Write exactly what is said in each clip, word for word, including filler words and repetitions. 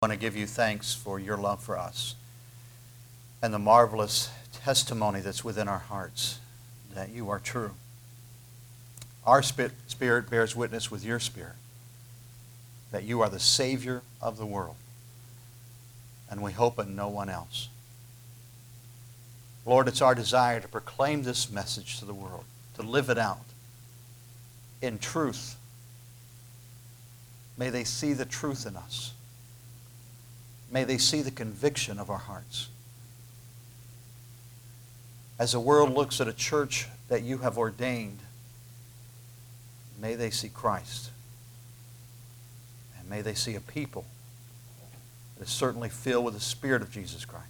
I want to give you thanks for your love for us and the marvelous testimony that's within our hearts that you are true. Our spirit bears witness with your spirit that you are the Savior of the world, and we hope in no one else. Lord, it's our desire to proclaim this message to the world, to live it out in truth. May they see the truth in us. May they see the conviction of our hearts. As the world looks at a church that you have ordained, may they see Christ. And may they see a people that is certainly filled with the Spirit of Jesus Christ.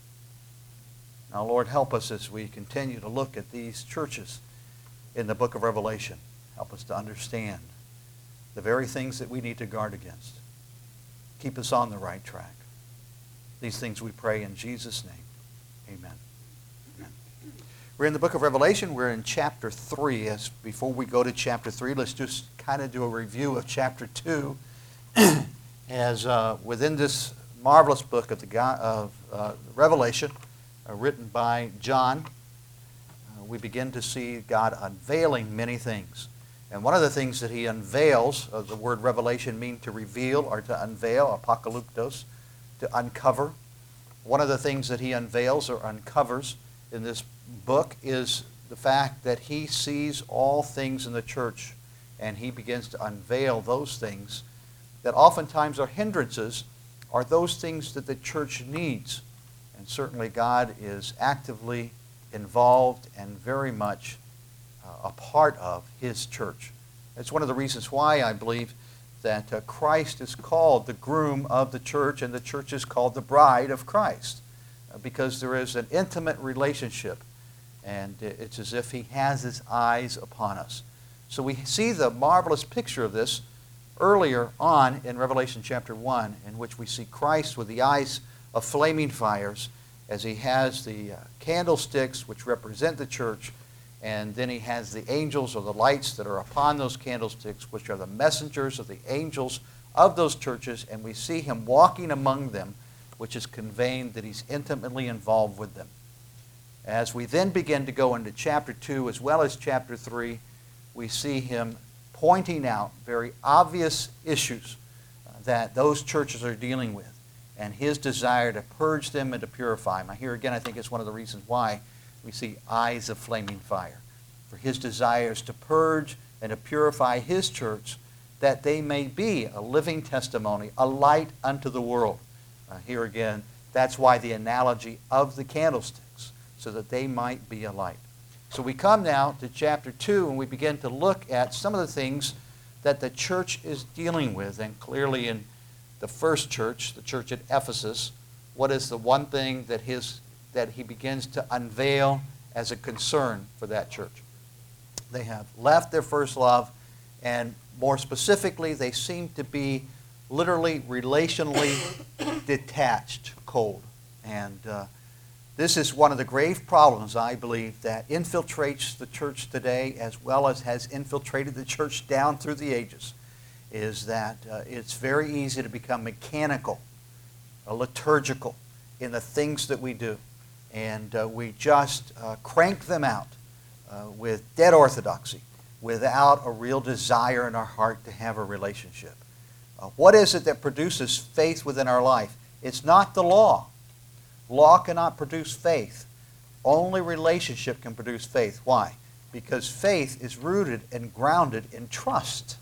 Now, Lord, help us as we continue to look at these churches in the book of Revelation. Help us to understand the very things that we need to guard against. Keep us on the right track. These things we pray in Jesus' name. Amen. Amen. We're in the book of Revelation. We're in chapter three. As before we go to chapter three, let's just kind of do a review of chapter two. As uh, within this marvelous book of the God, of uh, Revelation, uh, written by John, uh, we begin to see God unveiling many things. And one of the things that he unveils, uh, the word revelation means to reveal or to unveil, apocalyptos, to uncover. One of the things that he unveils or uncovers in this book is the fact that he sees all things in the church, and he begins to unveil those things that oftentimes are hindrances, are those things that the church needs. And certainly God is actively involved and very much uh, a part of his church. It's one of the reasons why I believe that uh, Christ is called the groom of the church, and the church is called the bride of Christ, uh, because there is an intimate relationship, and it's as if he has his eyes upon us. So we see the marvelous picture of this earlier on in Revelation chapter one, in which we see Christ with the eyes of flaming fires as he has the uh, candlesticks which represent the church, and then he has the angels or the lights that are upon those candlesticks, which are the messengers of the angels of those churches, and we see him walking among them, which is conveying that he's intimately involved with them. As we then begin to go into chapter two as well as chapter three, we see him pointing out very obvious issues uh, that those churches are dealing with, and his desire to purge them and to purify them. Now, here again, I think it's one of the reasons why we see eyes of flaming fire. For his desires to purge and to purify his church, that they may be a living testimony, a light unto the world. Uh, here again, that's why the analogy of the candlesticks, so that they might be a light. So we come now to chapter two, and we begin to look at some of the things that the church is dealing with. And clearly in the first church, the church at Ephesus, what is the one thing that his that he begins to unveil as a concern for that church? They have left their first love, and more specifically, they seem to be literally relationally detached, cold. And uh, this is one of the grave problems, I believe, that infiltrates the church today, as well as has infiltrated the church down through the ages, is that uh, it's very easy to become mechanical, uh, liturgical in the things that we do. And uh, we just uh, crank them out uh, with dead orthodoxy, without a real desire in our heart to have a relationship. Uh, what is it that produces faith within our life? It's not the law. Law cannot produce faith. Only relationship can produce faith. Why? Because faith is rooted and grounded in trust.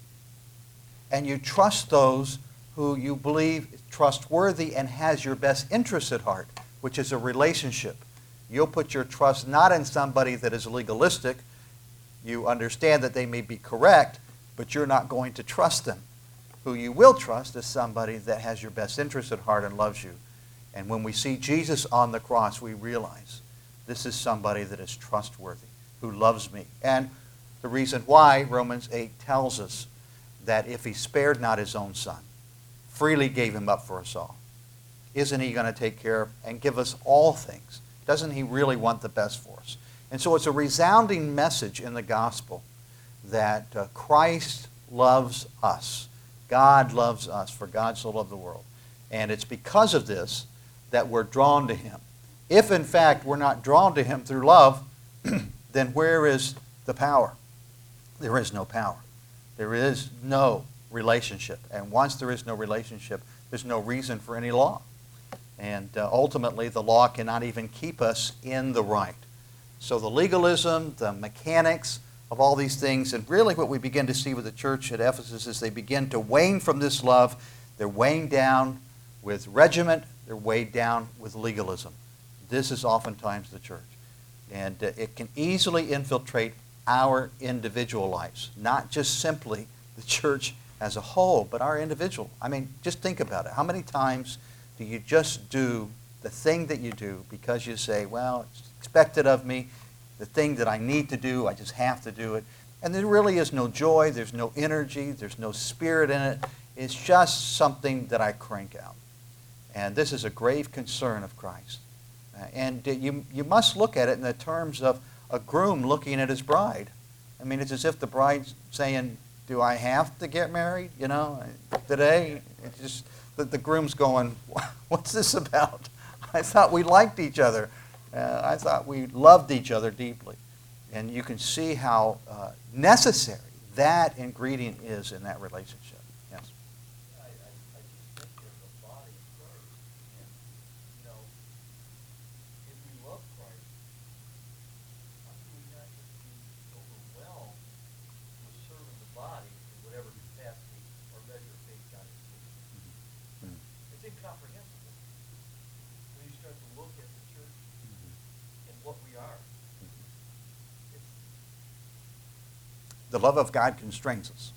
And you trust those who you believe is trustworthy and has your best interests at heart, which is a relationship. You'll put your trust not in somebody that is legalistic. You understand that they may be correct, but you're not going to trust them. Who you will trust is somebody that has your best interest at heart and loves you. And when we see Jesus on the cross, we realize this is somebody that is trustworthy, who loves me. And the reason why Romans eight tells us that if he spared not his own son, freely gave him up for us all, isn't he going to take care of and give us all things? Doesn't he really want the best for us? And so it's a resounding message in the gospel that uh, Christ loves us. God loves us, for God so loved the world. And it's because of this that we're drawn to him. If, in fact, we're not drawn to him through love, then where is the power? There is no power. There is no relationship. And once there is no relationship, there's no reason for any law. And uh, ultimately, the law cannot even keep us in the right. So the legalism, the mechanics of all these things, and really what we begin to see with the church at Ephesus is they begin to wane from this love. They're weighing down with regiment. They're weighed down with legalism. This is oftentimes the church. And uh, it can easily infiltrate our individual lives, not just simply the church as a whole, but our individual. I mean, just think about it. How many times do you just do the thing that you do because you say, well, it's expected of me, the thing that I need to do, I just have to do it. And there really is no joy, there's no energy, there's no spirit in it. It's just something that I crank out. And this is a grave concern of Christ. Uh, and you, you must look at it in the terms of a groom looking at his bride. I mean, it's as if the bride's saying, do I have to get married, you know, today? It's just, the, the groom's going, what's this about? I thought we liked each other. Uh, I thought we loved each other deeply. And you can see how uh, necessary that ingredient is in that relationship. Yes? I, I, I just think there's a body of Christ. And, you know, if we love Christ, how can we not just be overwhelmed with serving the body in whatever capacity or measure of faith God has given us? Mm-hmm. It's incomprehensible when you start to look at the church and what we are. It's, The love of God constrains us,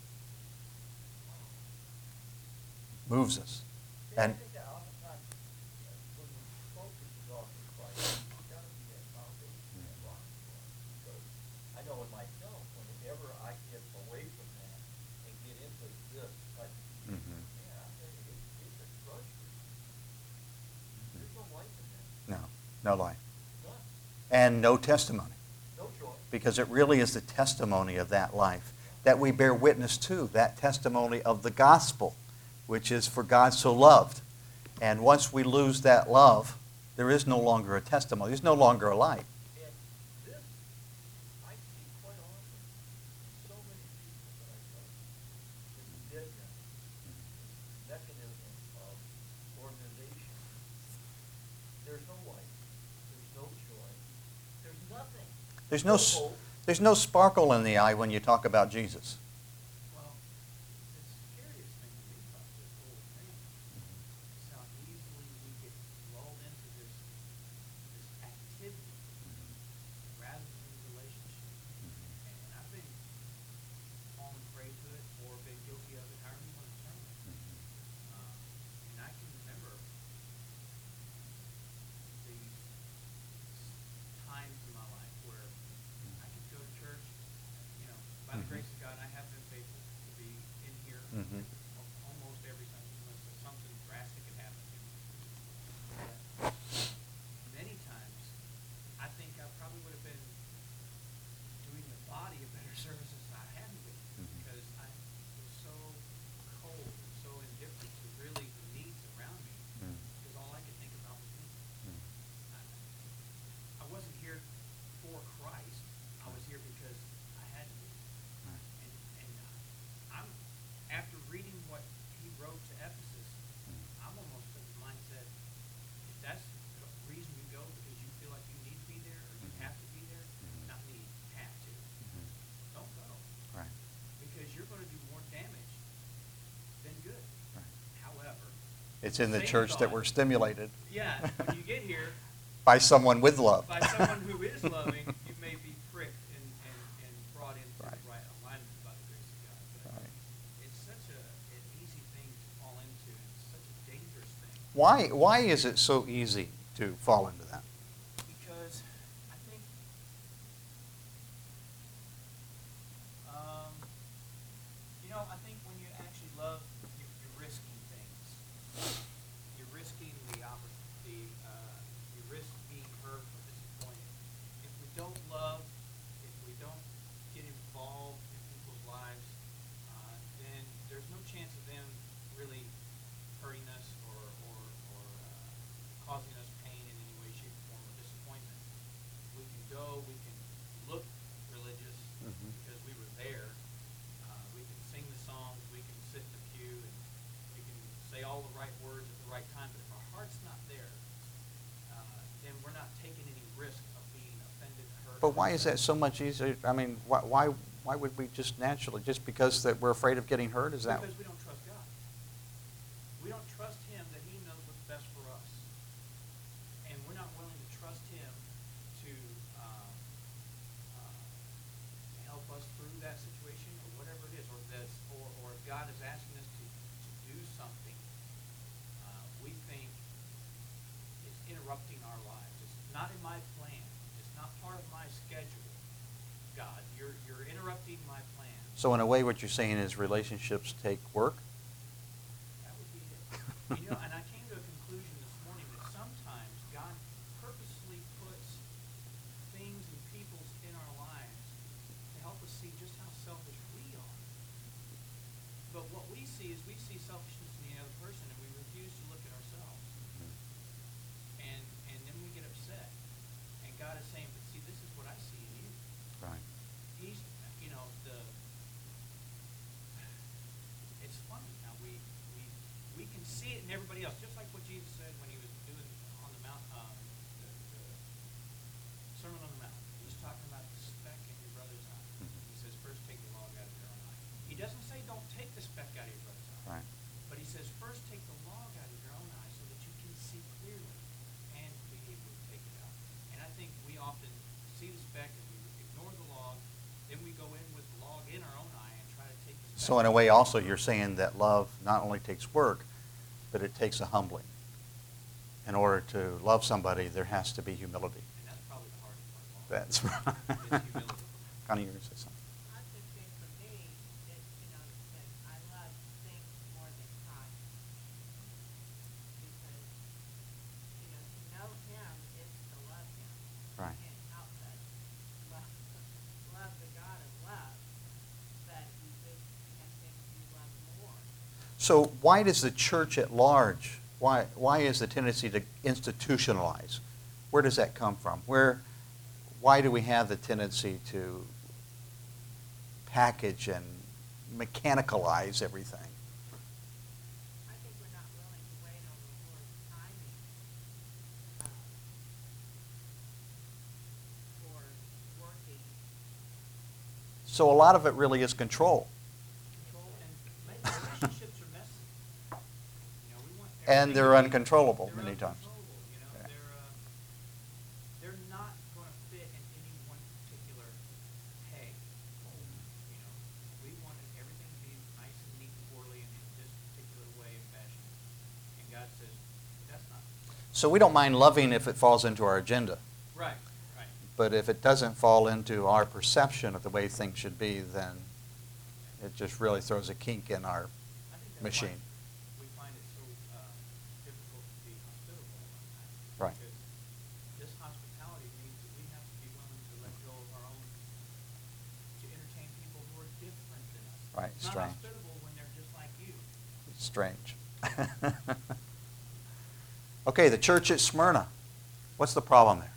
moves us. yeah, And I think that oftentimes uh, when we focus off of Christ, it's got to be that foundation, that rock for us. Because I know in myself, whenever I get away from that and get into this type of thing, Mhm. man, I tell you, it, it's a drudgery. There's no life in that. no, no life. None. And no testimony. No joy. Because it really is the testimony of that life that we bear witness to, that testimony of the gospel, which is for God so loved. And once we lose that love, there is no longer a testimony. There's no longer a life. And this, I see quite often in so many people that I know, this deadness, this mechanism of organization. There's no life. There's no joy. There's nothing. There's no, s- there's no sparkle in the eye when you talk about Jesus. Well, the scariest thing to me about this whole thing is how easily we get lulled into this this activity rather than relationship. And, and I've been fallen prey to it or been guilty of it, however you want to term it. Um, and I can remember these times in my life where I could go to church, you know, by the Mhm. grace of God, I have been faithful to be in here Mhm. al- almost every Sunday unless something drastic had happened. But many times, I think I probably would have been doing the body a better service if I hadn't been, Mhm. because I was so cold and so indifferent to really the needs around me, Mm. because all I could think about was me. Mm. I, I wasn't here for Christ. I was here because I had to be. Right. And and I'm after reading what he wrote to Ephesus, I'm almost of the mindset, if that's the reason you go because you feel like you need to be there or you have to be there, Mhm. not need, have to, Mhm. don't go. Right. Because you're going to do more damage than good. Right. However, It's in the same church that thought- we're stimulated yeah, when you get here, by someone with love. by someone who is loving, you may be pricked and, and, and brought into Right. the right alignment by the grace of God. But Right. it's such a, an easy thing to fall into. It's such a dangerous thing. Why, why is it so easy to fall into that? Because I think, um, you know, I think when you actually love, you're, you're risking things. You're risking the opportunity, uh, you risk being hurt or disappointed. If we don't love, if we don't get involved in people's lives, uh, then there's no chance of them really hurting us or causing us pain in any way, shape, or form, or disappointment, we can go, we can look religious Mhm. because we were there. Uh, we can sing the songs, we can sit in the pew, and we can say all the right words at the right time, but if our heart's not there, uh, then we're not taking any risk of being offended, hurt. But why is that so much easier? I mean, why, why, why would we just naturally, just because that we're afraid of getting hurt? Is that? Because we don't trust God. We don't trust Him that He knows what's best for us. And we're not willing to trust Him to uh, uh, help us through that situation or whatever it is. Or, that's, or, or if God is asking us to, to do something uh, we think is interrupting our lives. It's not in my plan. It's not part of my schedule. God, you're, you're interrupting my plan. So in a way, what you're saying is relationships take work? That would be it. You know, and I came to a conclusion this morning that sometimes God purposely puts things and peoples in our lives to help us see just how selfish we are. But what we see is we see selfishness in the other person, and we refuse to look at ourselves. And and then we get upset. And God is saying, but see, this is what I see in you. Right. He's, you know, the, it's funny how we, we, we can see it in everybody else, just like what Jesus said when he was doing on the Mount, um, the, the Sermon on the Mount. He's talking about the speck in your brother's eye. Mhm. He says, first take the log out of your own eye. He doesn't say don't take the speck out of your brother's eye. Right. But he says, first take the log out of your own eye so that you can see clearly and be able to take it out. And I think we often see the speck and we ignore the log, then we go in with the log in our own eye and try to take the speck. So in a way, also, you're saying that love not only takes work, but it takes a humbling. In order to love somebody, there has to be humility. And that's probably the hardest part of all. That's right. It's humility. Connie, you were going to say something. I just think for me, it, you know, that I love things more than Christ. Because, you know, to know Him is to love Him. Right. You can't help but love, love the God of love. But you just have things you love more. So why does the church at large, why, why is the tendency to institutionalize? Where does that come from? Where, why do we have the tendency to package and mechanicalize everything? I think we're not willing to wait on the Lord's timing uh, for working. So a lot of it really is control. Control and make relationships are messy. You know, we want And everything they're to be- uncontrollable they're many times. uncontrollable, you know, Yeah. they're, uh, they're not going to fit in any one particular peg. You know, we wanted everything to be nice and neat and orderly and in this particular way and fashion. And God says, that's not. So we don't mind loving if it falls into our agenda. Right, right. But if it doesn't fall into our perception of the way things should be, then it just really throws a kink in our I think that's machine. why we find it so uh, difficult to be hospitable a lot of times. Right. Because this hospitality means that we have to be willing to let go of our own, to entertain people who are different than us. Right, It's strange. not hospitable when they're just like you. It's strange. Okay, the church at Smyrna. What's the problem there?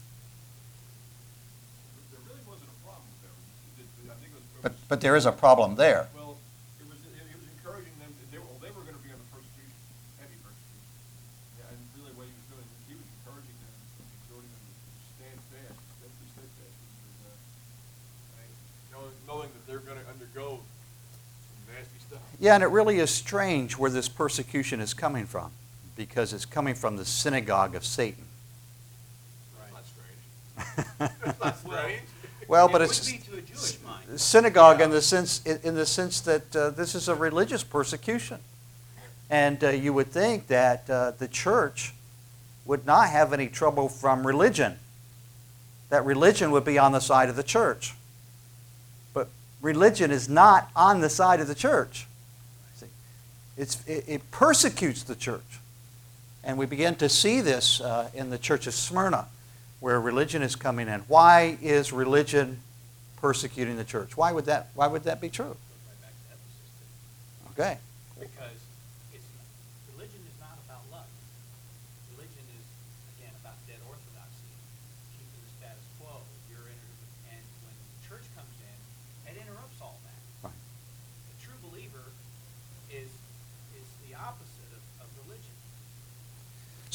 There really wasn't a problem there. It- it- I think it was- it But, was- but there is a problem there. Well, it was, it it was encouraging them, to- they were, well, they were gonna be under persecution, heavy persecution. Yeah, and really what he was doing, was he was encouraging them, exhorting them to stand fast, steadfast, steadfast, because, uh, I- knowing, knowing that they're gonna undergo some nasty stuff. Yeah, and it really is strange where this persecution is coming from, because it's coming from the synagogue of Satan. That's not strange. That's not strange. Well, but It it's would be to a Jewish mind. synagogue in the sense in the sense that uh, this is a religious persecution, and uh, you would think that uh, the church would not have any trouble from religion. That religion would be on the side of the church, but religion is not on the side of the church. See, it's it, it persecutes the church, and we begin to see this uh, in the church of Smyrna, where religion is coming in. Why is religion persecuting the church? Why would that, why would that be true? Goes right back to Ephesus, too. Okay. Because it's, religion is not about love. Religion is a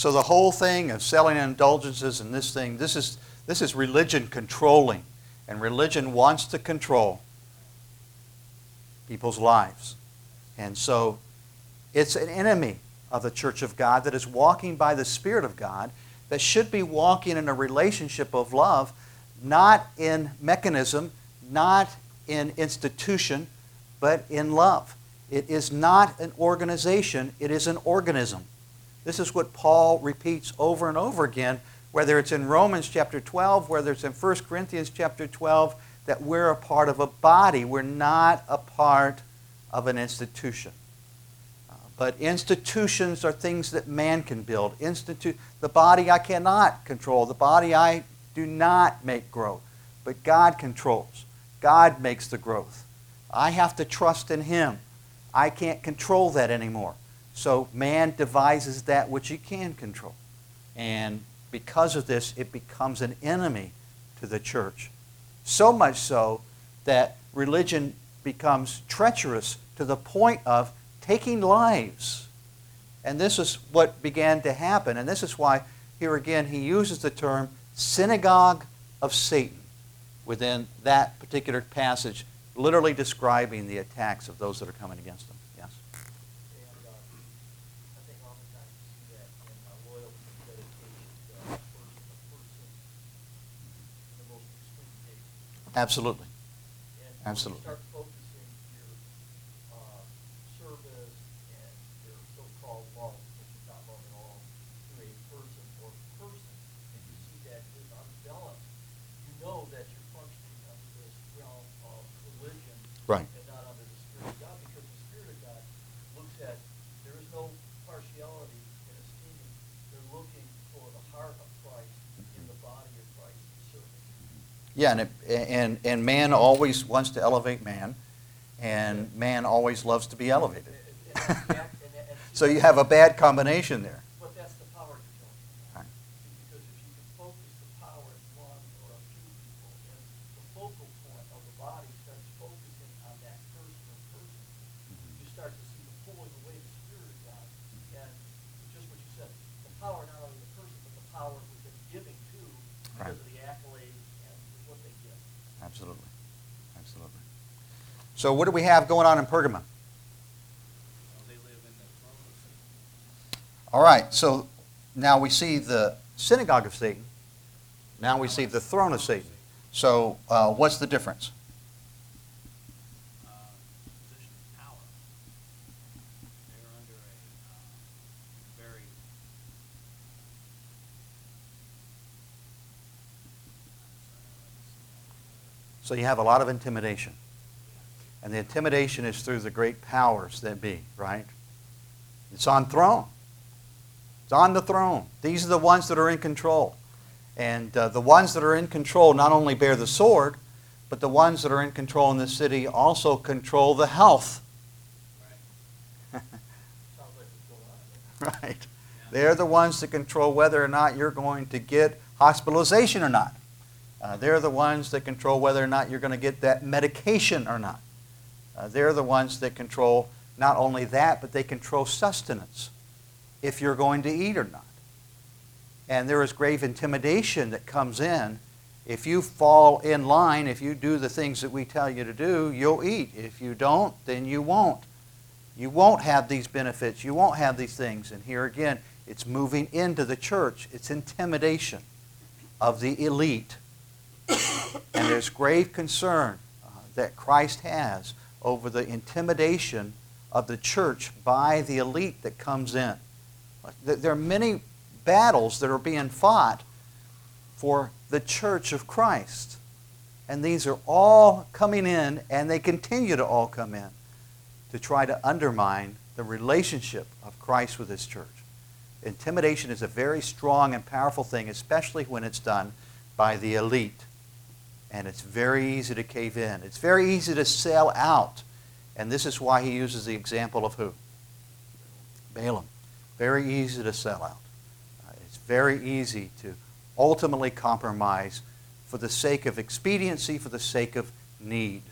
So the whole thing of selling indulgences and this thing, this is, this is religion controlling. And religion wants to control people's lives. And so it's an enemy of the church of God that is walking by the Spirit of God, that should be walking in a relationship of love, not in mechanism, not in institution, but in love. It is not an organization, it is an organism. This is what Paul repeats over and over again, whether it's in Romans chapter twelve, whether it's in First Corinthians chapter twelve, that we're a part of a body. We're not a part of an institution. Uh, but institutions are things that man can build. Institute, the body I cannot control. The body I do not make grow. But God controls. God makes the growth. I have to trust in Him. I can't control that anymore. So man devises that which he can control. And because of this, it becomes an enemy to the church. So much so that religion becomes treacherous to the point of taking lives. And this is what began to happen. And this is why, here again, he uses the term synagogue of Satan within that particular passage, literally describing the attacks of those that are coming against them. Yes? And uh, I think oftentimes you see that in uh, loyalty and dedication to a person, a person in the most extreme cases. Absolutely. And Absolutely. when you start focusing your uh, service and your so-called love, which is not love at all, to a person or person, and you see that is unbalanced, you know that you're functioning under this realm of religion Right. and not under the Spirit of God, because the Spirit of God looks at, there is no partiality in esteeming. They're looking for the heart of Christ in the body of Christ serving. Yeah, and, it, and, and man always wants to elevate man, and man always loves to be elevated. And- and that's the act- and- and- So you have a bad combination there. But that's the power you're talking about. Right. Because if you can focus the power in one or a few people, and the focal point of the body starts focusing on that person or person, you start to see the pulling away the Spirit of God. And just what you said, the power not only of the person, but the power within giving too, Right. because of the accolades and what they give. Absolutely. Absolutely. So what do we have going on in Pergamum? Well, they live in the throne of Satan. All right, so now we see the synagogue of Satan. Now we see the throne of Satan. So uh, what's the difference? Uh, position of power. They're under a uh, very So you have a lot of intimidation. And the intimidation is through the great powers that be, right? It's on throne. It's on the throne. These are the ones that are in control. And uh, the ones that are in control not only bear the sword, but the ones that are in control in the city also control the health. Sounds like what's going on there. Right. They're the ones that control whether or not you're going to get hospitalization or not. Uh, they're the ones that control whether or not you're going to get that medication or not. Uh, they're the ones that control not only that, but they control sustenance, if you're going to eat or not. And there is grave intimidation that comes in. If you fall in line, if you do the things that we tell you to do, you'll eat. If you don't, then you won't. You won't have these benefits. You won't have these things. And here again, it's moving into the church. It's intimidation of the elite. And there's grave concern uh, that Christ has over the intimidation of the church by the elite that comes in. There are many battles that are being fought for the church of Christ. And these are all coming in, and they continue to all come in to try to undermine the relationship of Christ with His church. Intimidation is a very strong and powerful thing, especially when it's done by the elite. And it's very easy to cave in. It's very easy to sell out. And this is why he uses the example of who? Balaam. Very easy to sell out. Uh, it's very easy to ultimately compromise for the sake of expediency, for the sake of need.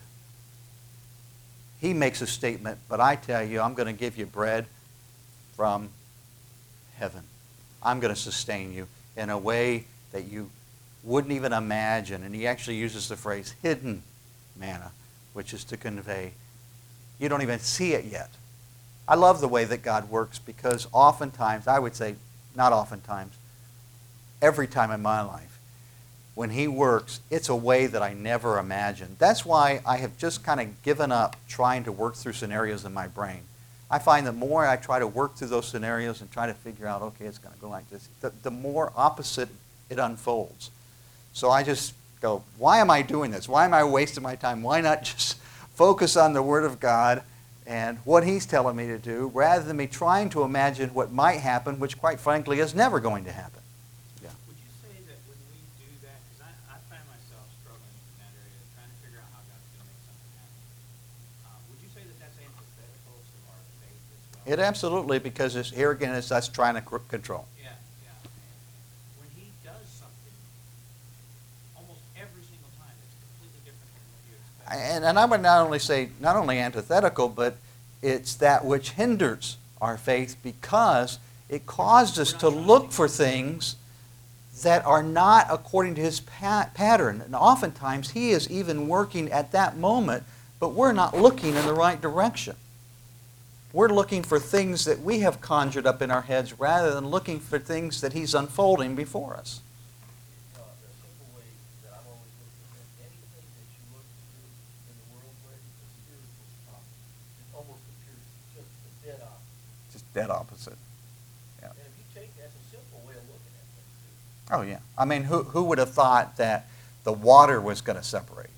He makes a statement, but I tell you, I'm going to give you bread from heaven. I'm going to sustain you in a way that you wouldn't even imagine. And he actually uses the phrase hidden manna, which is to convey you don't even see it yet. I love the way that God works because oftentimes, I would say not oftentimes, every time in my life, when he works, it's a way that I never imagined. That's why I have just kind of given up trying to work through scenarios in my brain. I find the more I try to work through those scenarios and try to figure out, okay, it's going to go like this, the, the more opposite it unfolds. So I just go, why am I doing this? Why am I wasting my time? Why not just focus on the Word of God and what He's telling me to do, rather than me trying to imagine what might happen, which quite frankly is never going to happen. Yeah. Would you say that when we do that, because I, I find myself struggling in that area, trying to figure out how God's going to make something happen, uh, would you say that that's antithetical to our faith as well? It absolutely, because it's, here again, it's us trying to c- control. Yeah, yeah. When He does something, almost every single time, it's completely different than what you expect. And, and I would not only say, not only antithetical, but it's that which hinders our faith because it caused us to look for things that are not according to His pa- pattern. And oftentimes He is even working at that moment, but we're not looking in the right direction. We're looking for things that we have conjured up in our heads rather than looking for things that He's unfolding before us. Uh, the simple way that I've always looked at it, anything that you look through in the world way, the spiritual stuff, it almost appears just the dead opposite. Just dead opposite. Yeah. And if you take, that's a simple way of looking at things too. Oh, yeah. I mean, who, who would have thought that the water was going to separate?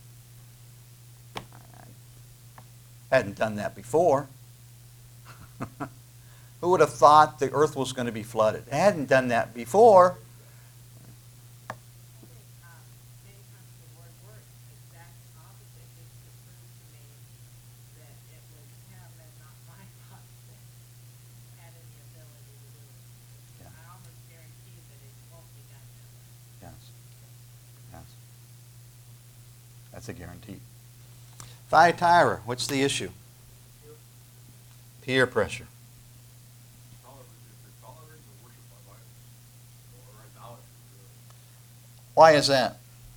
I hadn't done that before. Who would have thought the earth was going to be flooded? I hadn't done that before. I think um, many times the word works exact opposite, just to prove to me that it was Him and not my thoughts that had any ability to do it. Yeah. I almost guarantee that it won't be done that way. Yes. Yes. That's a guarantee. Thyatira, what's the issue? Peer pressure. Tolerance, if you're tolerant or worship by violence, or idolatry, really. Why is that?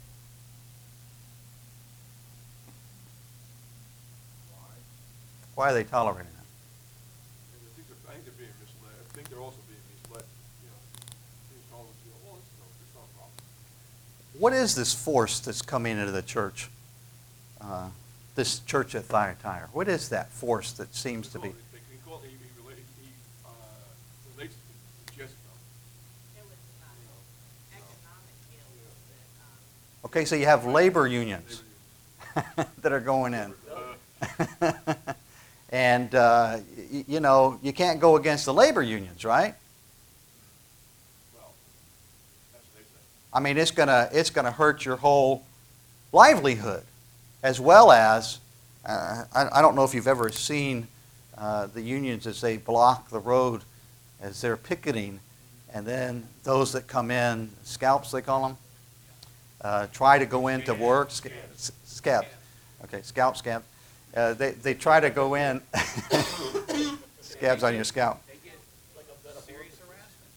Why? Why are they tolerating that? And I think they're, I think they're being misled. I think they're also being misled, you know, being told, you know, well, it's no, it's not a problem. What is this force that's coming into the church? Uh, this church at Thyatira. What is that force that seems to be? They, he called, he, he, relate, he uh, relates it to Jezebel. It was um, You know, economic deals that, um, Okay, so you have labor unions that are going in. Uh, And, uh, y- you know, you can't go against the labor unions, right? well, that's what they say. I mean, it's gonna it's gonna hurt your whole livelihood, as well as uh, I, I don't know if you've ever seen uh, the unions as they block the road as they're picketing, and then those that come in, scalps they call them, uh, try to go into work. Sca- s- Scabs. Okay, scalp, scab. Uh, they they try to go in. Scabs on your scalp. They get serious harassment.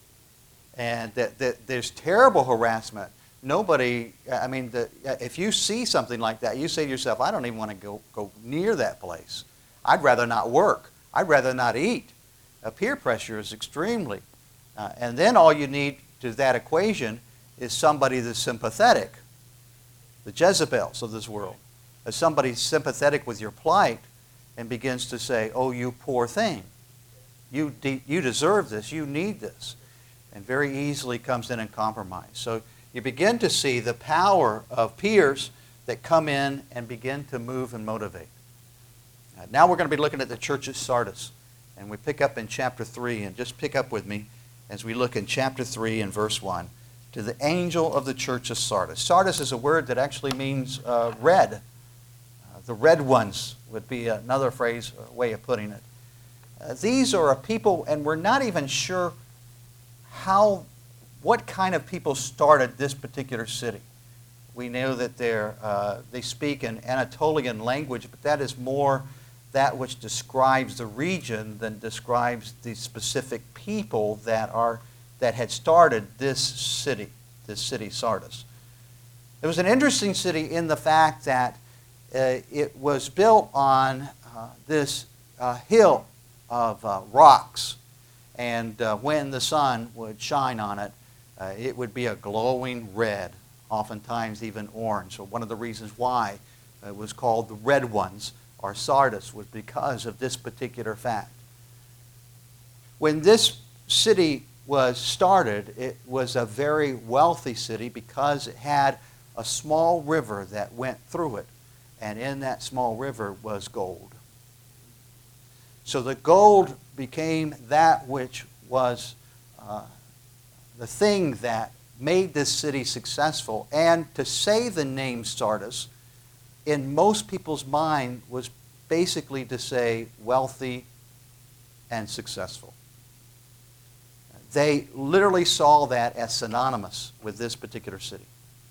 And that, that there's terrible harassment. Nobody, I mean, the, if you see something like that, you say to yourself, I don't even want to go, go near that place. I'd rather not work. I'd rather not eat. Uh, peer pressure is extremely. Uh, and then all you need to that equation is somebody that's sympathetic. The Jezebels of this world. As somebody sympathetic with your plight and begins to say, oh, you poor thing. You, de- you deserve this. You need this. And very easily comes in and compromise. So you begin to see the power of peers that come in and begin to move and motivate. Uh, now we're going to be looking at the church at Sardis. And we pick up in chapter three. And just pick up with me as we look in chapter three and verse one. To the angel of the church of Sardis. Sardis is a word that actually means uh, red. Uh, the red ones would be another phrase, uh, way of putting it. Uh, these are a people, and we're not even sure how, what kind of people started this particular city. We know that they're, uh, they speak an Anatolian language, but that is more that which describes the region than describes the specific people that are that had started this city, this city Sardis. It was an interesting city in the fact that uh, it was built on uh, this uh, hill of uh, rocks, and uh, when the sun would shine on it, uh, it would be a glowing red, oftentimes even orange. So one of the reasons why it was called the Red Ones, or Sardis, was because of this particular fact. When this city was started, it was a very wealthy city because it had a small river that went through it, and in that small river was gold. So the gold became that which was uh, the thing that made this city successful. And to say the name Sardis, in most people's mind, was basically to say wealthy and successful. They literally saw that as synonymous with this particular city.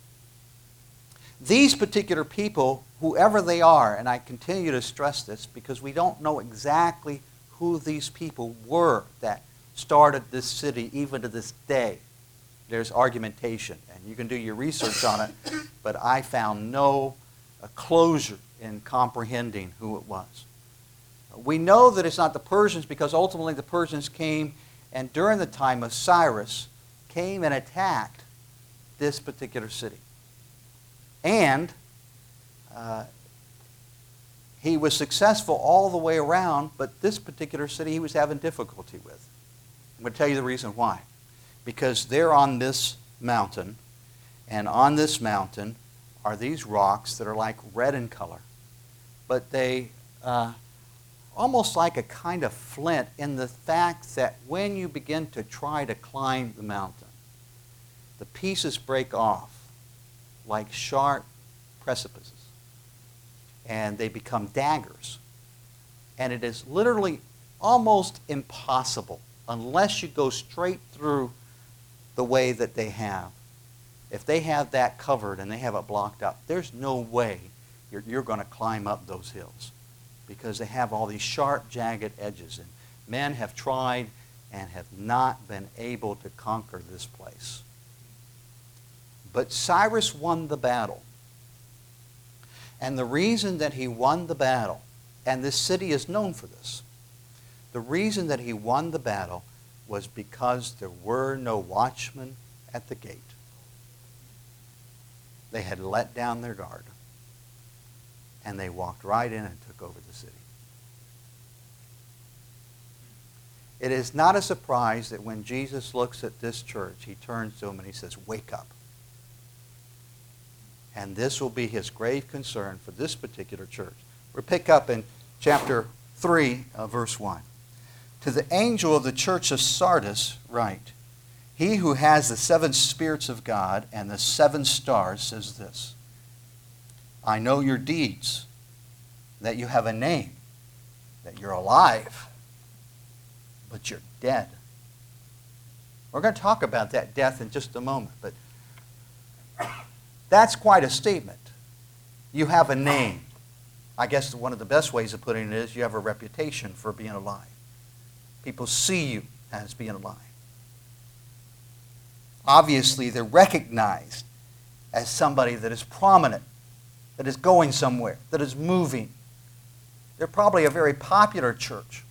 These particular people, whoever they are, and I continue to stress this because we don't know exactly who these people were that started this city even to this day. There's argumentation, and you can do your research on it, but I found no uh, closure in comprehending who it was. We know that it's not the Persians because ultimately the Persians came, and during the time of Cyrus, came and attacked this particular city. And uh, he was successful all the way around, but this particular city he was having difficulty with. I'm going to tell you the reason why. Because they're on this mountain, and on this mountain are these rocks that are like red in color, but they uh, almost like a kind of flint in the fact that when you begin to try to climb the mountain, the pieces break off like sharp precipices, and they become daggers. And it is literally almost impossible, unless you go straight through the way that they have. If they have that covered and they have it blocked up, there's no way you're, you're going to climb up those hills, because they have all these sharp, jagged edges. And men have tried and have not been able to conquer this place. But Cyrus won the battle. And the reason that he won the battle, and this city is known for this, the reason that he won the battle was because there were no watchmen at the gate. They had let down their guard, and they walked right in and took over the city. It is not a surprise that when Jesus looks at this church, he turns to them and he says, "Wake up." And this will be his grave concern for this particular church. We'll pick up in chapter three, uh, verse one. To the angel of the church of Sardis write, he who has the seven spirits of God and the seven stars says this, I know your deeds, that you have a name, that you're alive, but you're dead. We're going to talk about that death in just a moment, but that's quite a statement. You have a name. I guess one of the best ways of putting it is you have a reputation for being alive. People see you as being alive. Obviously, they're recognized as somebody that is prominent, that is going somewhere, that is moving. They're probably a very popular church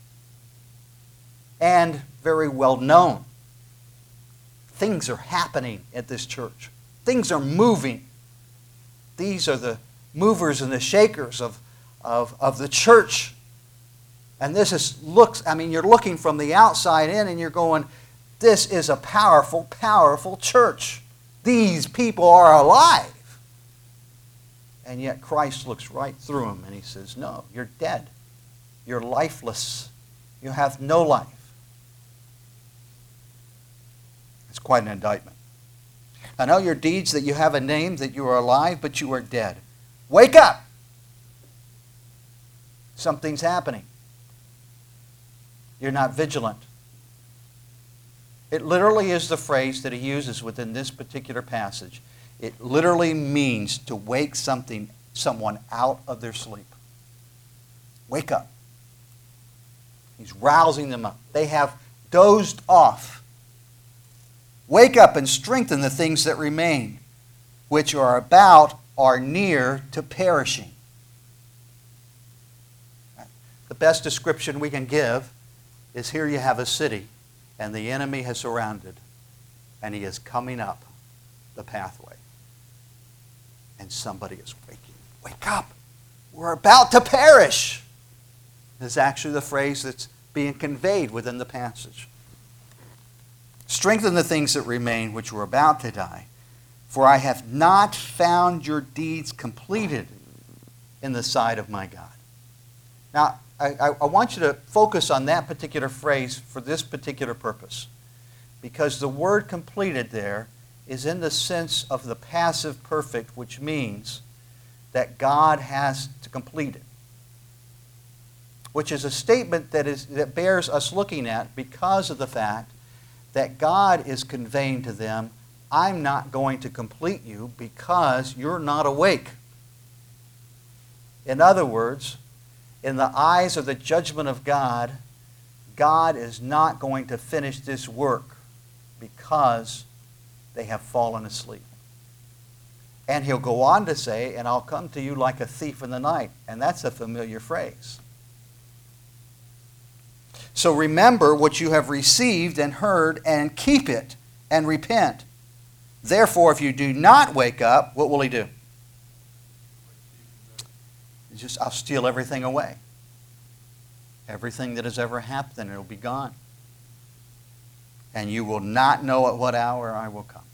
and very well known. Things are happening at this church. Things are moving. These are the movers and the shakers of, of, of the church. And this is looks, I mean, you're looking from the outside in and you're going, this is a powerful, powerful church. These people are alive. And yet Christ looks right through them and he says, no, you're dead. You're lifeless. You have no life. It's quite an indictment. I know your deeds, that you have a name, that you are alive, but you are dead. Wake up! Something's happening. You're not vigilant. It literally is the phrase that he uses within this particular passage. It literally means to wake something, someone out of their sleep. Wake up. He's rousing them up. They have dozed off. Wake up and strengthen the things that remain, which are about or near to perishing. The best description we can give is here you have a city, and the enemy has surrounded, and he is coming up the pathway. And somebody is waking. Wake up. We're about to perish. Is actually the phrase that's being conveyed within the passage. Strengthen the things that remain, which were about to die. For I have not found your deeds completed in the sight of my God. Now, I, I, I want you to focus on that particular phrase for this particular purpose. Because the word completed there is in the sense of the passive perfect, which means that God has to complete it. Which is a statement that is that bears us looking at because of the fact that God is conveying to them, I'm not going to complete you because you're not awake. In other words, in the eyes of the judgment of God, God is not going to finish this work because they have fallen asleep. And he'll go on to say, and I'll come to you like a thief in the night. And that's a familiar phrase. So remember what you have received and heard, and keep it, and repent. Therefore, if you do not wake up, what will he do? He's just, I'll steal everything away. Everything that has ever happened, it will be gone. And you will not know at what hour I will come.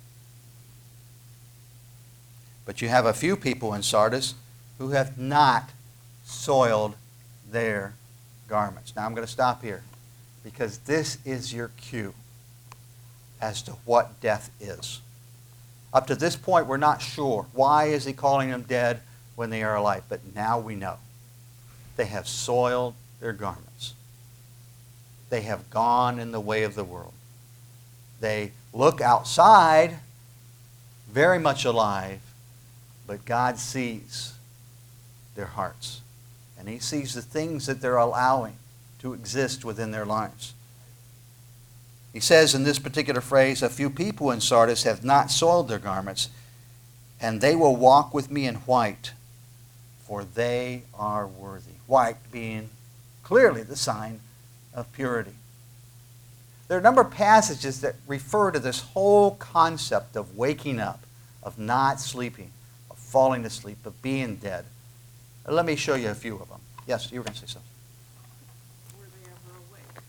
But you have a few people in Sardis who have not soiled their garments. Now I'm going to stop here because this is your cue as to what death is. Up to this point, we're not sure. Why is he calling them dead when they are alive? But now we know. They have soiled their garments. They have gone in the way of the world. They look outside, very much alive, but God sees their hearts. And he sees the things that they're allowing to exist within their lives. He says in this particular phrase, a few people in Sardis have not soiled their garments, and they will walk with me in white, for they are worthy. White being clearly the sign of purity. There are a number of passages that refer to this whole concept of waking up, of not sleeping, of falling asleep, of being dead. Let me show you a few of them. Yes, you were going to say something. Were they ever awake?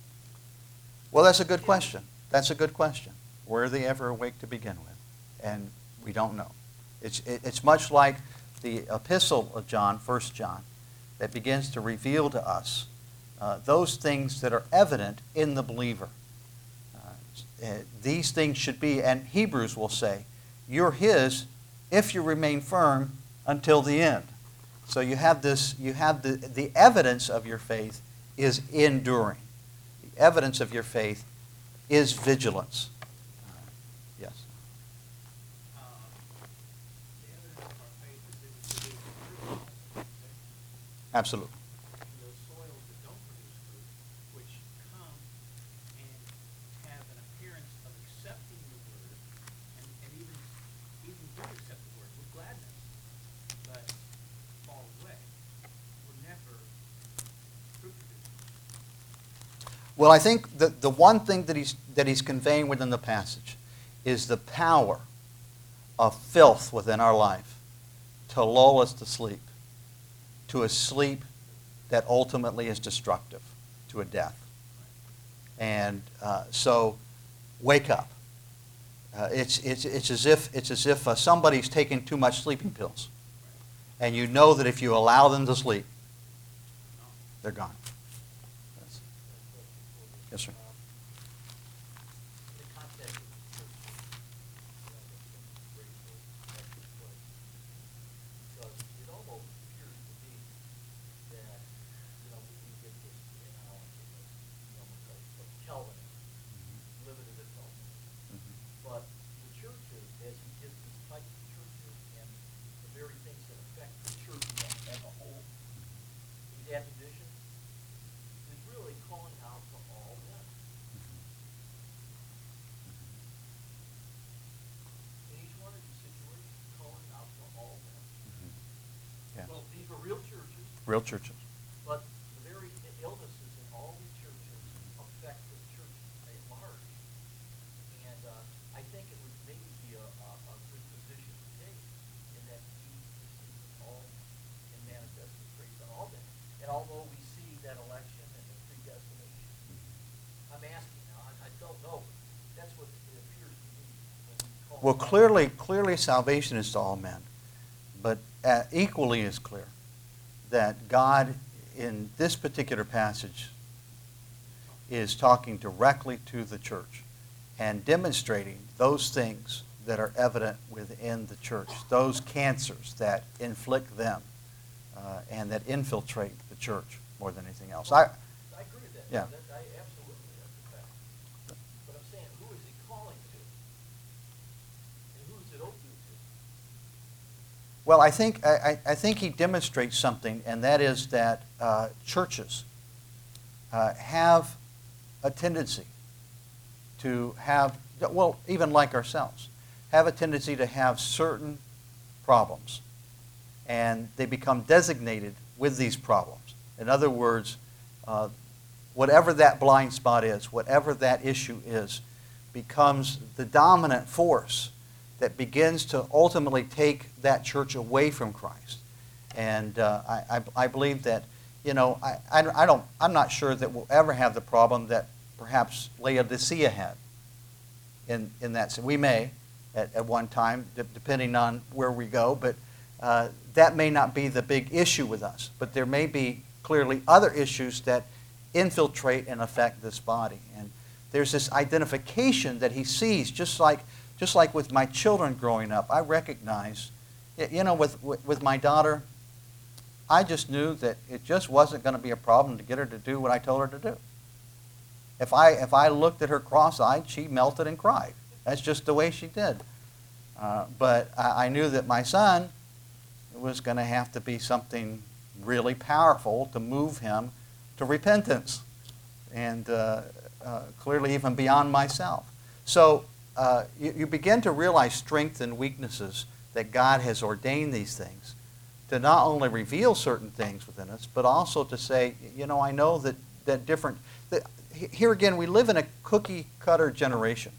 Well, that's a good question. That's a good question. Were they ever awake to begin with? And we don't know. It's, it, it's much like the epistle of John, First John, that begins to reveal to us uh, those things that are evident in the believer. Uh, uh, these things should be, and Hebrews will say, you're his if you remain firm until the end. So you have this, you have the, the evidence of your faith is enduring. The evidence of your faith is vigilance. Uh, yes. Um, the evidence of our faith is that we produce fruit. Absolutely. And those soils that don't produce fruit, which come and have an appearance of accepting the word, and, and even even do accept the word with gladness, but fall away, were never fruit producing. Well, I think the, the one thing that he's, that he's conveying within the passage is the power of filth within our life to lull us to sleep, to a sleep that ultimately is destructive, to a death. And uh, so, wake up. Uh, it's, it's, it's as if, it's as if uh, somebody's taking too much sleeping pills. And you know that if you allow them to sleep, they're gone. Yes, yes sir. In the context of the church, you know, that's a great word, because it almost appears to me that, you know, we get this analogy of, you know, of, of Calvin, limited atonement. But the churches, as he gives these types of churches and the very things that affect the church as, as a whole, these admonitions, is really calling out to all men. Real churches. But the very illnesses in all these churches affect the church at large. And uh, I think it would maybe be a, a, a good position to take in that we receive all and manifest His grace on all men. And although we see that election and the predestination, I'm asking now, I, I don't know, but that's what it appears to me when we call Well, it. clearly, clearly salvation is to all men. But uh, equally as clear that God, in this particular passage, is talking directly to the church and demonstrating those things that are evident within the church, those cancers that inflict them uh, and that infiltrate the church more than anything else. I, I agree with that. Yeah. That, I absolutely, that's a fact. But I'm saying, who is He calling to? And who is it open to? well, I think, I, I think he demonstrates something, and that is that uh, churches uh, have a tendency to have, well, even like ourselves, have a tendency to have certain problems. And they become designated with these problems. In other words, uh, whatever that blind spot is, whatever that issue is, becomes the dominant force that begins to ultimately take that church away from Christ. And uh, I, I, I believe that, you know, I, I, I don't, I'm not sure that we'll ever have the problem that perhaps Laodicea had in, in that sense. We may at, at one time, de- depending on where we go, but uh, that may not be the big issue with us. But there may be clearly other issues that infiltrate and affect this body. And there's this identification that he sees, just like, just like with my children growing up. I recognize, y- you know, with, with, with my daughter, I just knew that it just wasn't going to be a problem to get her to do what I told her to do. If I, if I looked at her cross-eyed, she melted and cried. That's just the way she did. Uh, but I, I knew that my son was going to have to be something really powerful to move him to repentance, and uh, uh, clearly even beyond myself. So uh, you, you begin to realize strengths and weaknesses, that God has ordained these things to not only reveal certain things within us, but also to say, you know, I know that, that different, that, here again, we live in a cookie-cutter generation,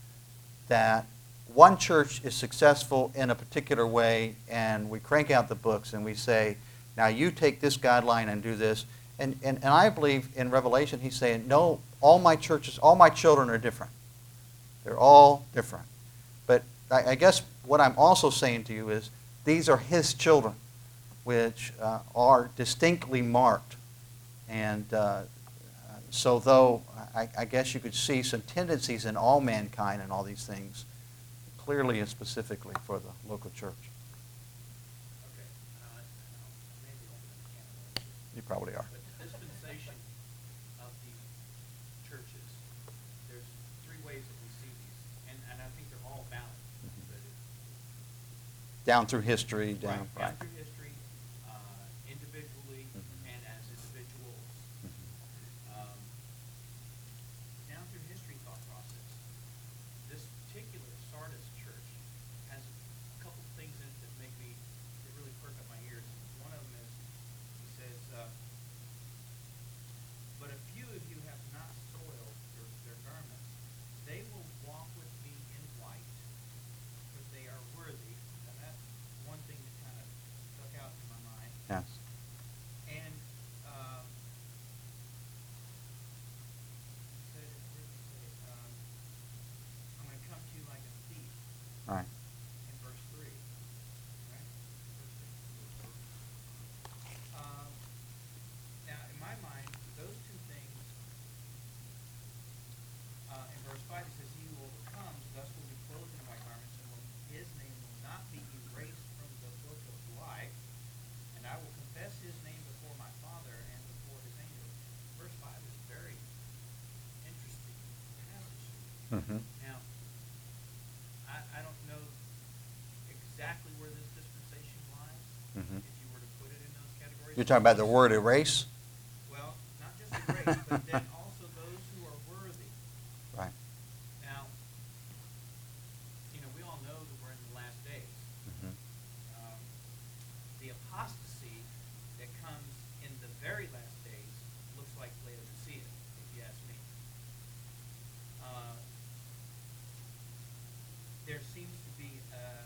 that one church is successful in a particular way, and we crank out the books and we say, now you take this guideline and do this. And, and, and I believe in Revelation he's saying, no, all my churches, all my children are different. They're all different. But I, I guess what I'm also saying to you is, these are his children, which uh, are distinctly marked. And uh, so though I, I guess you could see some tendencies in all mankind and all these things, clearly and specifically for the local church. Okay, uh, I may be opening a can of worms here. You probably are. But the dispensation of the churches, there's three ways that we see these, and, and I think they're all valid. But it- Down through history, down, Right, right. down through history, uh, individually, Mhm. and as individuals. Um, Down through history thought process, this particular Sardis church has a couple things in it that make me, that really perk up my ears. One of them is, he says, uh, but a few of you have not soiled their, their garments. They will walk with me in white, because they are worthy. And that's one thing that kind of stuck out in my mind. Yes. And um, he said, where did he say it? Um, I'm going to come to you like a thief Right. in verse three. Right? Verse three. Um, now, in my mind, those two things, uh, in verse five, it says, he who overcomes, thus will be clothed in white garments, and will, his name will not be erased from the book of life, and I will confess his name before my Father and before his angels. Verse five is very interesting passage. Mm-hmm. Now, I, I don't know exactly where this dispensation lies, Mhm. if you were to put it in those categories. You're talking about the word erase? Well, not just the grace, but then also those who are worthy. Right. Now, you know, we all know that we're in the last days. Mm-hmm. Um, the apostasy that comes there seems to be, uh,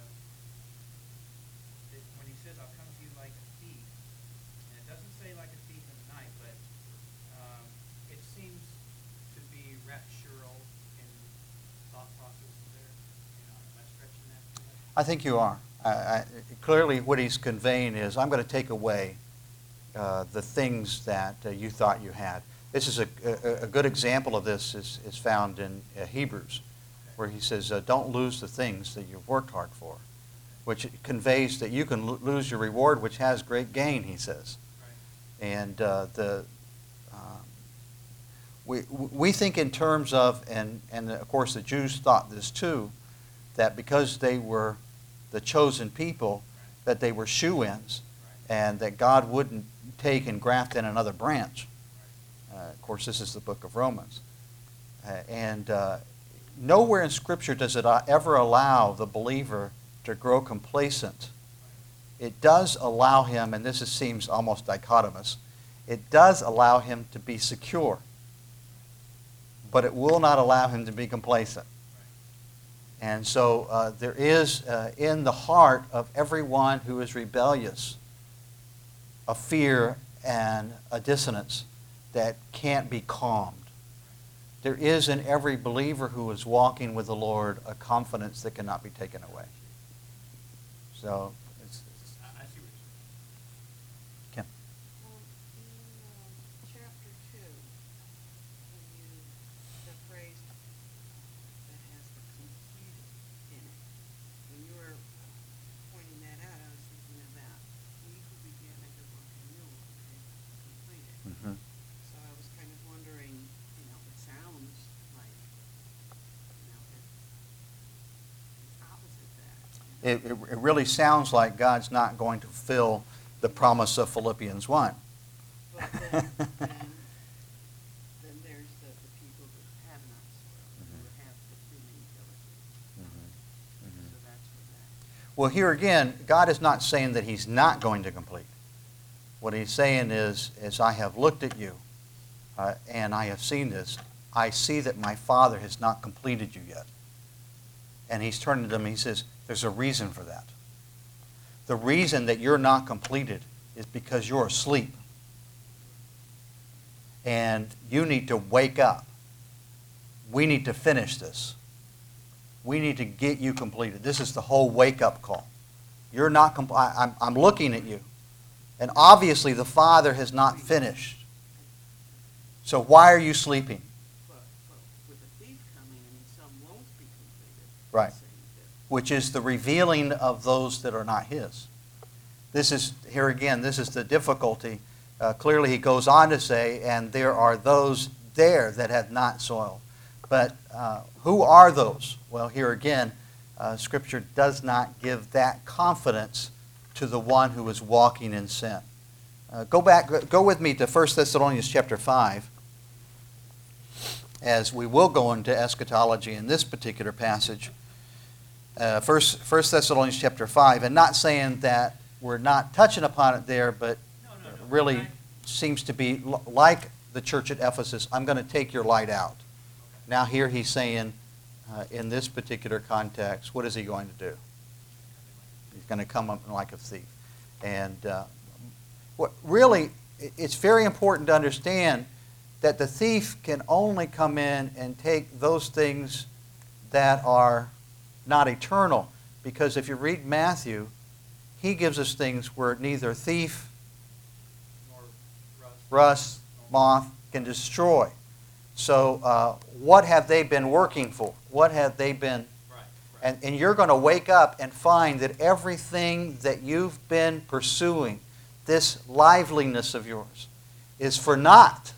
that when he says, I'll come to you like a thief, and it doesn't say like a thief in the night, but um, it seems to be raptural in thought process there. You know, am I stretching that too much? I think you are. I, I, clearly, what he's conveying is, I'm going to take away uh, the things that uh, you thought you had. This is a, a, a good example of this is, is found in uh, Hebrews, where he says, uh, don't lose the things that you've worked hard for, which conveys that you can lo- lose your reward, which has great gain, he says. Right. And uh, the um, we, we think in terms of, and, and of course the Jews thought this too, that because they were the chosen people, that they were shoe-ins, and that God wouldn't take and graft in another branch. Uh, of course, this is the book of Romans. Uh, and uh, nowhere in Scripture does it ever allow the believer to grow complacent. It does allow him, and this is, seems almost dichotomous, it does allow him to be secure, but it will not allow him to be complacent. And so uh, there is uh, in the heart of everyone who is rebellious a fear and a dissonance that can't be calmed. There is in every believer who is walking with the Lord a confidence that cannot be taken away. So, it's, it's, I, I see what you're saying. Kim. Well, in um, chapter two, when you, the phrase that has the completed in it, when you were pointing that out, I was thinking about, he who began a good work in you will be able to complete it. Mm-hmm. So I was kind of wondering, you know, it sounds like, you know, it, it's opposite that. You know? It, it, it really sounds like God's not going to fulfill the promise of Philippians one. But then, then, then there's the, the people who have not soiled, who have remained diligent. Mhm. Mhm. So that's where that. Well, here again, God is not saying that he's not going to complete. What he's saying is, is I have looked at you, uh, and I have seen this. I see that my Father has not completed you yet. And he's turning to them and he says, there's a reason for that. The reason that you're not completed is because you're asleep. And you need to wake up. We need to finish this. We need to get you completed. This is the whole wake-up call. You're not compl- I, I'm, I'm looking at you. And obviously the Father has not finished. So why are you sleeping? But, but with the thief coming and some won't be completed. Right. saying that Which is the revealing of those that are not his. This is, here again, this is the difficulty. Uh, clearly he goes on to say, and there are those there that have not soiled. But uh, who are those? Well, here again, uh, Scripture does not give that confidence to the one who is walking in sin. Uh, go back, go with me to First Thessalonians chapter five, as we will go into eschatology in this particular passage. Uh, First, First Thessalonians chapter five, and not saying that we're not touching upon it there, but No, no, no. really I- seems to be l- like the church at Ephesus. I'm going to take your light out. Now here he's saying, uh, in this particular context, what is he going to do? He's going to come up like a thief. And uh, what really, i- it's very important to understand that the thief can only come in and take those things that are not eternal. Because if you read Matthew, he gives us things where neither thief, Nor rust. rust, moth can destroy. So uh, what have they been working for? What have they been? Right, right. And, and you're going to wake up and find that everything that you've been pursuing, this liveliness of yours, is for naught.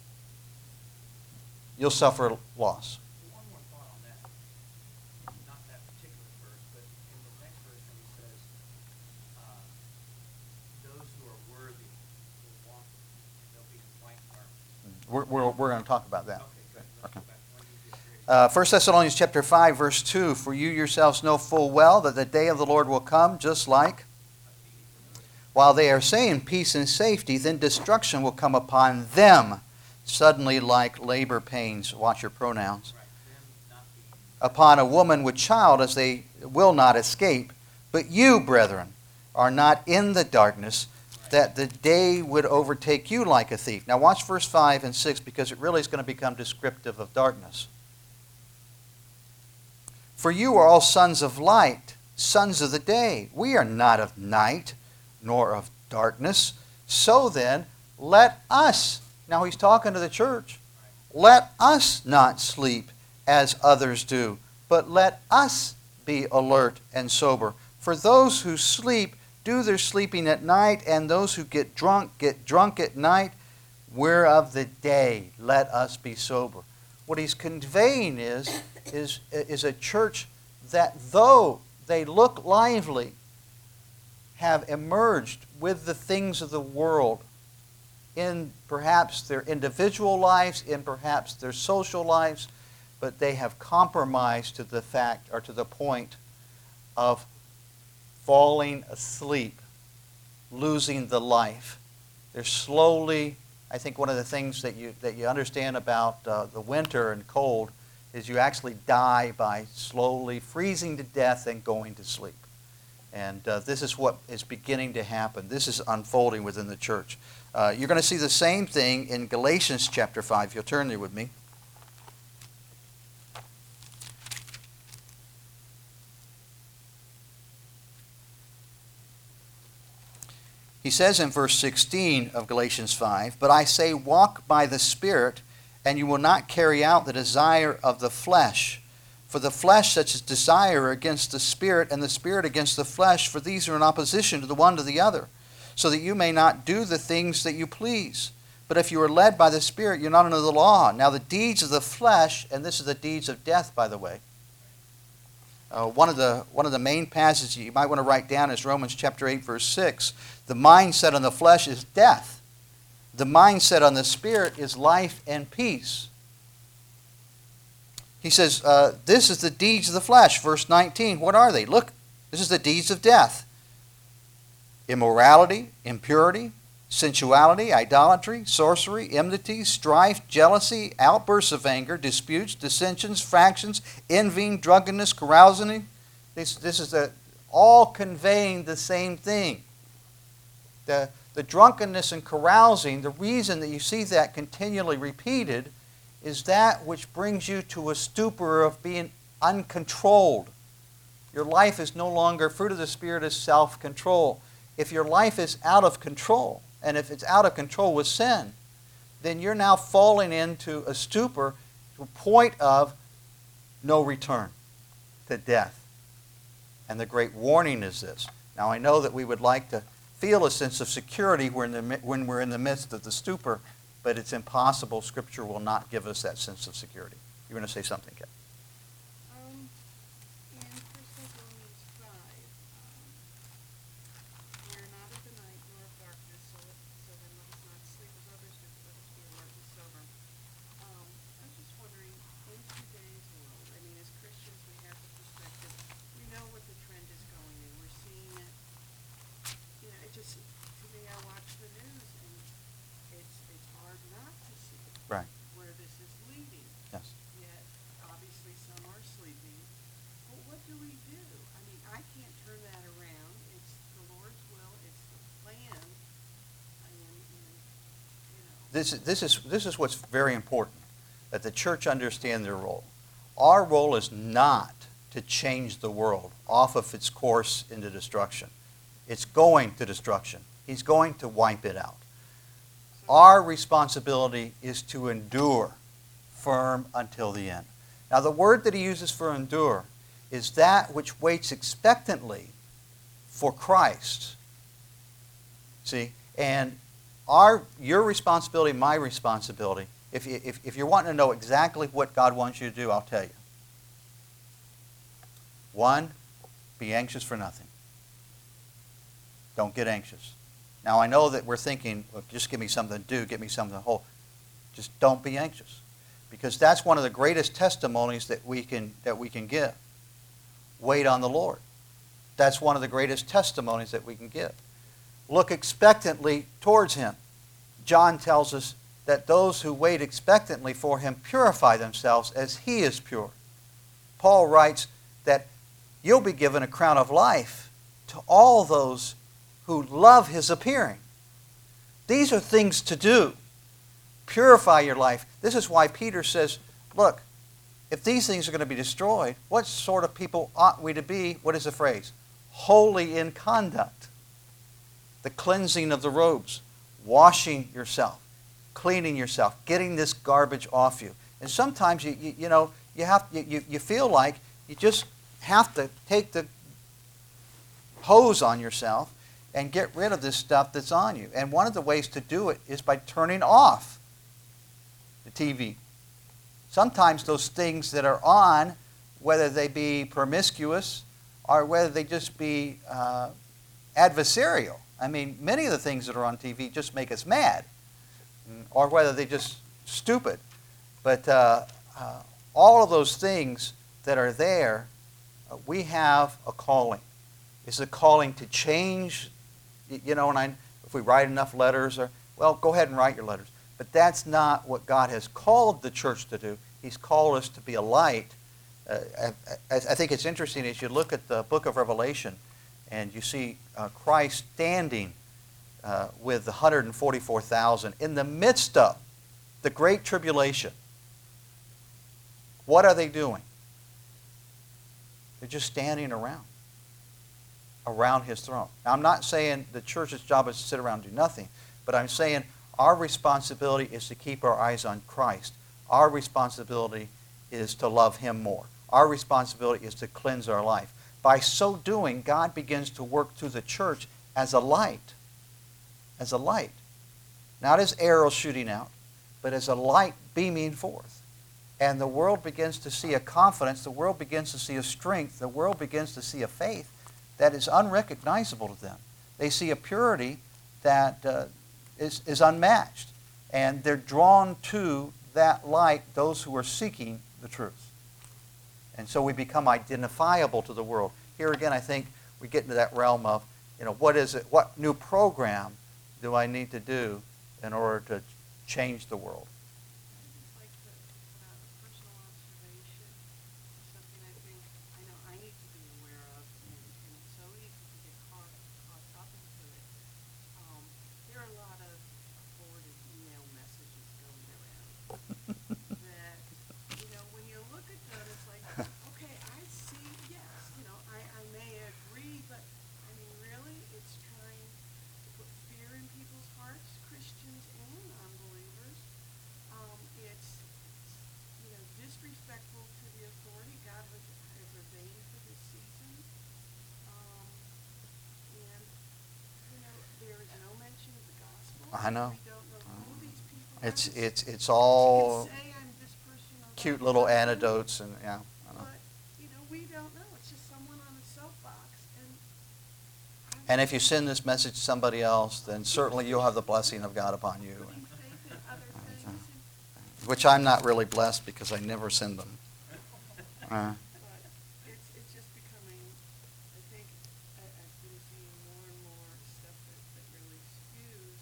You'll suffer loss. One more thought on that. Not that particular verse, but in the next verse when he says, uh, those who are worthy will walk, and they'll be in white garments. We're, we're, we're going to talk about that. Okay, good. Let's Okay. go back. When you just read. Uh, First Thessalonians chapter five, verse two, for you yourselves know full well that the day of the Lord will come just like while they are saying peace and safety, then destruction will come upon them suddenly like labor pains. Watch your pronouns. Right, them not being upon a woman with child, as they will not escape. But you, brethren, are not in the darkness, that the day would overtake you like a thief. Now watch verse five and six, because it really is going to become descriptive of darkness. For you are all sons of light, sons of the day. We are not of night, nor of darkness. So then, let us, now he's talking to the church, let us not sleep as others do, but let us be alert and sober. For those who sleep do their sleeping at night, and those who get drunk get drunk at night. We're of the day, let us be sober. What he's conveying is, is, is a church that, though they look lively, have emerged with the things of the world in perhaps their individual lives, in perhaps their social lives, but they have compromised to the fact, or to the point of falling asleep, losing the life. They're slowly, I think one of the things that you, that you understand about uh, the winter and cold is you actually die by slowly freezing to death and going to sleep. And uh, this is what is beginning to happen. This is unfolding within the church. Uh, you're going to see the same thing in Galatians chapter five. If you'll turn there with me. He says in verse sixteen of Galatians five, "But I say, walk by the Spirit, and you will not carry out the desire of the flesh. For the flesh such as desire against the Spirit, and the Spirit against the flesh, for these are in opposition to the one to the other, so that you may not do the things that you please. But if you are led by the Spirit, you're not under the law. Now the deeds of the flesh," and this is the deeds of death, by the way. Uh, one of the one of the main passages you might want to write down is Romans chapter eight, verse six. The mindset on the flesh is death. The mindset on the Spirit is life and peace. He says, uh, this is the deeds of the flesh. Verse nineteen, what are they? Look, this is the deeds of death. Immorality, impurity, sensuality, idolatry, sorcery, enmity, strife, jealousy, outbursts of anger, disputes, dissensions, factions, envying, drunkenness, carousing. This, this is the, all conveying the same thing. The, the drunkenness and carousing, the reason that you see that continually repeated is that which brings you to a stupor of being uncontrolled. Your life is no longer, fruit of the Spirit is self-control. If your life is out of control, and if it's out of control with sin, then you're now falling into a stupor to a point of no return, to death. And the great warning is this. Now I know that we would like to feel a sense of security when, the, when we're in the midst of the stupor, but it's impossible. Scripture will not give us that sense of security. You're going to say something, Ken? Um, in First Thessalonians five, um, we are not of the night nor of darkness, so, so then let us not sleep as others do, but let us be alert and sober. Um, I was just wondering, in today's world, I mean, as Christians, we have the perspective, we know what the trend is going in, we're seeing it. You know, it just, to me, I watch the news, and it's, it's hard not to see Right. where this is leading. Yes. Yet, obviously, some are sleeping. But what do we do? I mean, I can't turn that around. It's the Lord's will. It's the plan. I mean, you know. This, is- this, is, this is what's very important, that the church understand their role. Our role is not to change the world off of its course into destruction. It's going to destruction. He's going to wipe it out. Our responsibility is to endure firm until the end. Now, the word that he uses for endure is that which waits expectantly for Christ. See? And our, your responsibility, my responsibility, if, you, if, if you're wanting to know exactly what God wants you to do, I'll tell you. One, be anxious for nothing. Don't get anxious. Now, I know that we're thinking, well, just give me something to do, give me something to hold. Just don't be anxious. Because that's one of the greatest testimonies that we can, that we can give. Wait on the Lord. That's one of the greatest testimonies that we can give. Look expectantly towards Him. John tells us that those who wait expectantly for Him purify themselves as He is pure. Paul writes that you'll be given a crown of life to all those who love his appearing. These are things to do. Purify your life. This is why Peter says, look, if these things are going to be destroyed, what sort of people ought we to be? What is the phrase? Holy in conduct. The cleansing of the robes, washing yourself, cleaning yourself, getting this garbage off you. And sometimes you you, you know you have you, you, you feel like you just have to take the hose on yourself and get rid of this stuff that's on you. And one of the ways to do it is by turning off the T V. Sometimes those things that are on, whether they be promiscuous or whether they just be uh, adversarial. I mean, many of the things that are on T V just make us mad, or whether they're just stupid. But uh, uh, all of those things that are there, uh, we have a calling. It's a calling to change, you know, and I, if we write enough letters, or, well, go ahead and write your letters. But that's not what God has called the church to do. He's called us to be a light. Uh, I, I think it's interesting as you look at the book of Revelation and you see uh, Christ standing uh, with the one hundred forty-four thousand in the midst of the great tribulation. What are they doing? They're just standing around, around his throne. Now, I'm not saying the church's job is to sit around and do nothing, but I'm saying our responsibility is to keep our eyes on Christ. Our responsibility is to love him more. Our responsibility is to cleanse our life. By so doing, God begins to work through the church as a light. As a light. Not as arrows shooting out, but as a light beaming forth. And the world begins to see a confidence, the world begins to see a strength, the world begins to see a faith that is unrecognizable to them. They see a purity that uh, is, is unmatched. And they're drawn to that light, those who are seeking the truth. And so we become identifiable to the world. Here again, I think we get into that realm of, you know, what is it, what new program do I need to do in order to change the world? Like the, about a personal observation, something I think I know I need to be aware of, and, and it's so easy to get caught, caught up into it. Um, there are a lot of forwarded email messages going around that, you know, when you look at them, it's like, okay, I see, yes, you know, I, I may agree, but I mean, really, it's trying to put fear in people's hearts, Christians and non-believers. Um, it's, you know, disrespectful to the authority God has, has ordained for this season. Um, and, you know, there is no mention of the gospel. I know. We don't know who these people are. It's, You it's, it's can all say I'm this person or that cute little person, anecdotes and, yeah, I know. But, you know, we don't know. It's just someone on a soapbox, and I'm And if you send this message to somebody else, then certainly you'll have the blessing of God upon you. putting faith in other things. And, Which I'm not really blessed because I never send them. Uh, but it's it's just becoming. I think I, I've been seeing more and more stuff that, that really spews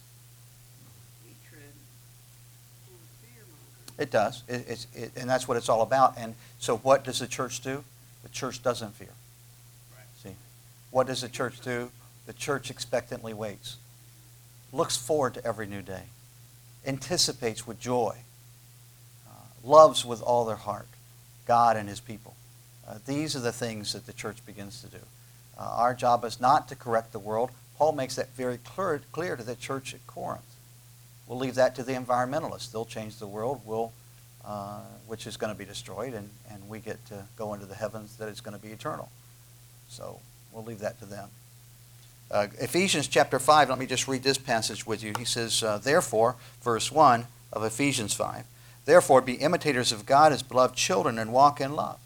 hatred and fear mongering. It does. It, it's, it, and that's what it's all about. And so what does the church do? The church doesn't fear. See, what does the church do? The church expectantly waits, looks forward to every new day, anticipates with joy, uh, loves with all their heart God and his people. Uh, these are the things that the church begins to do. Uh, our job is not to correct the world. Paul makes that very clear, clear to the church at Corinth. We'll leave that to the environmentalists. They'll change the world, we'll, uh, which is going to be destroyed, and, and we get to go into the heavens that is going to be eternal. So we'll leave that to them. Uh, Ephesians chapter five, let me just read this passage with you. He says, uh, therefore, verse one of Ephesians five, therefore be imitators of God as beloved children and walk in love.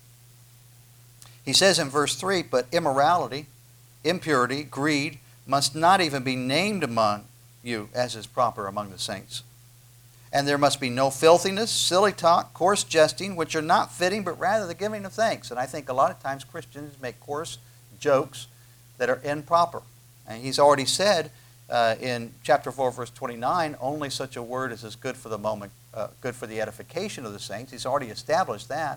He says in verse three, but immorality, impurity, greed must not even be named among you as is proper among the saints. And there must be no filthiness, silly talk, coarse jesting, which are not fitting, but rather the giving of thanks. And I think a lot of times Christians make coarse jokes that are improper. And he's already said uh, in chapter four, verse twenty-nine, only such a word as is good for the moment, uh, good for the edification of the saints. He's already established that.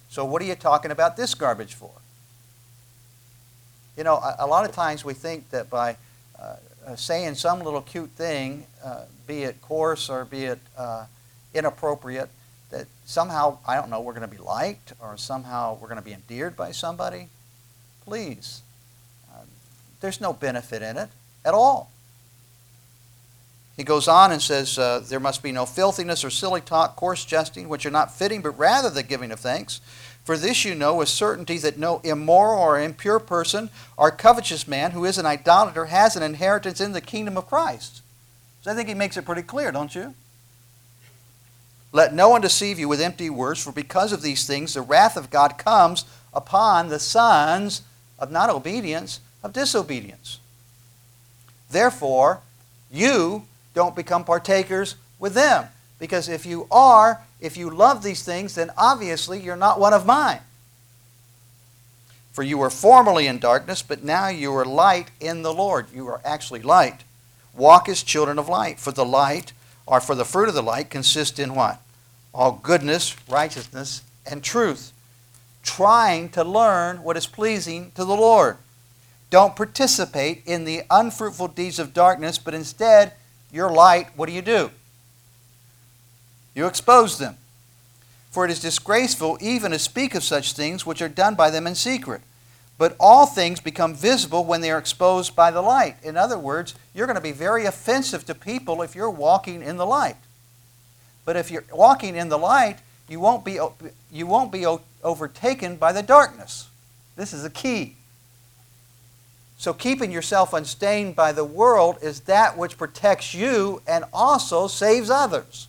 So what are you talking about this garbage for? You know, a, a lot of times we think that by uh, uh, saying some little cute thing, uh, be it coarse or be it uh, inappropriate, that somehow, I don't know, we're going to be liked or somehow we're going to be endeared by somebody. Please. Uh, there's no benefit in it at all. He goes on and says, uh, there must be no filthiness or silly talk, coarse jesting, which are not fitting, but rather the giving of thanks. For this you know with certainty that no immoral or impure person or covetous man who is an idolater has an inheritance in the kingdom of Christ. So I think he makes it pretty clear, don't you? Let no one deceive you with empty words, for because of these things the wrath of God comes upon the sons of not obedience, of disobedience. Therefore, you don't become partakers with them. Because if you are, if you love these things, then obviously you're not one of mine. For you were formerly in darkness, but now you are light in the Lord. You are actually light. Walk as children of light. For the light, or for the fruit of the light, consists in what? All goodness, righteousness, and truth. Trying to learn what is pleasing to the Lord. Don't participate in the unfruitful deeds of darkness, but instead, your light, what do you do? You expose them. For it is disgraceful even to speak of such things which are done by them in secret. But all things become visible when they are exposed by the light. In other words, you're going to be very offensive to people if you're walking in the light. But if you're walking in the light, you won't be, you won't be overtaken by the darkness. This is a key. So keeping yourself unstained by the world is that which protects you and also saves others.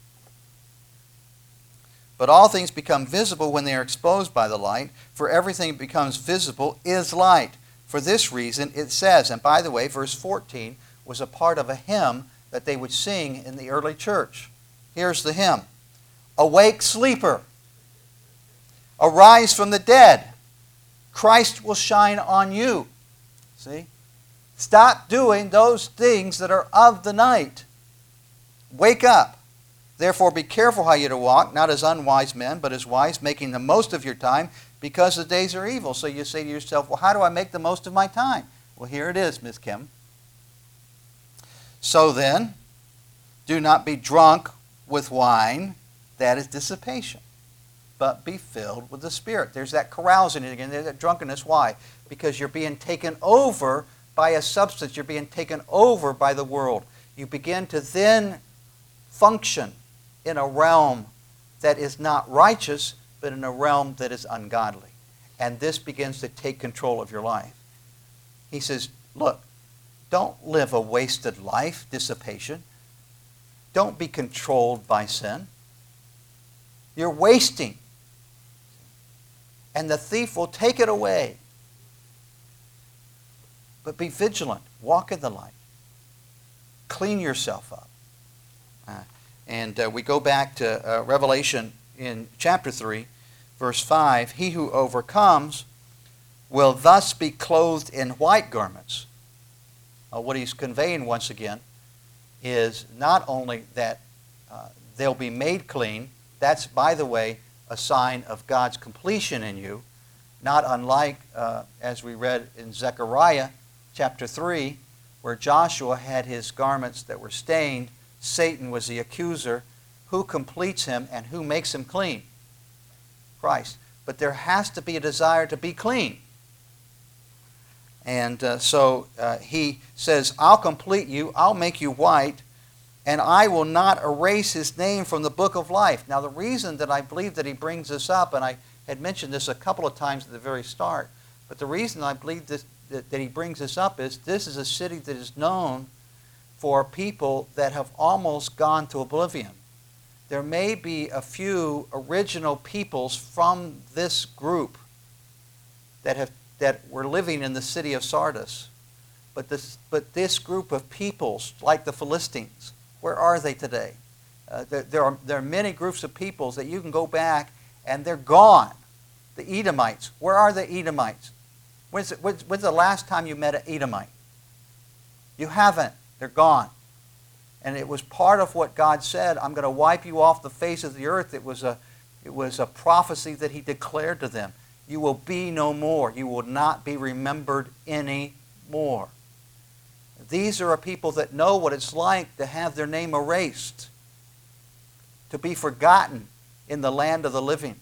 But all things become visible when they are exposed by the light, for everything that becomes visible is light. For this reason it says, and by the way, verse fourteen was a part of a hymn that they would sing in the early church. Here's the hymn. Awake, sleeper. Arise from the dead. Christ will shine on you. See? Stop doing those things that are of the night. Wake up. Therefore be careful how you to walk, not as unwise men, but as wise, making the most of your time, because the days are evil. So you say to yourself, well, how do I make the most of my time? Well, here it is, Miss Kim. So then, do not be drunk with wine, that is dissipation, but be filled with the Spirit. There's that carousing again, there's that drunkenness. Why? Because you're being taken over by a substance. You're being taken over by the world. You begin to then function in a realm that is not righteous, but in a realm that is ungodly. And this begins to take control of your life. He says, look, don't live a wasted life, dissipation. Don't be controlled by sin. You're wasting. And the thief will take it away. But be vigilant. Walk in the light. Clean yourself up. Uh, and uh, we go back to uh, Revelation in chapter three, verse five. He who overcomes will thus be clothed in white garments. Uh, what he's conveying once again is not only that uh, they'll be made clean. That's, by the way, a sign of God's completion in you. Not unlike, uh, as we read in Zechariah chapter three, where Joshua had his garments that were stained. Satan was the accuser. Who completes him and who makes him clean? Christ. But there has to be a desire to be clean. And uh, so uh, he says, I'll complete you, I'll make you white, and I will not erase his name from the book of life. Now the reason that I believe that he brings this up, and I had mentioned this a couple of times at the very start, but the reason I believe this, that, that he brings this up is this is a city that is known for people that have almost gone to oblivion. There may be a few original peoples from this group that have that were living in the city of Sardis. But this, but this group of peoples, like the Philistines, where are they today? Uh, there, there, are, there are many groups of peoples that you can go back and they're gone. The Edomites, where are the Edomites? When's, when's, when's the last time you met an Edomite? You haven't. They're gone. And it was part of what God said, I'm going to wipe you off the face of the earth. It was a, It was a prophecy that he declared to them. You will be no more. You will not be remembered anymore. These are a people that know what it's like to have their name erased, to be forgotten in the land of the living.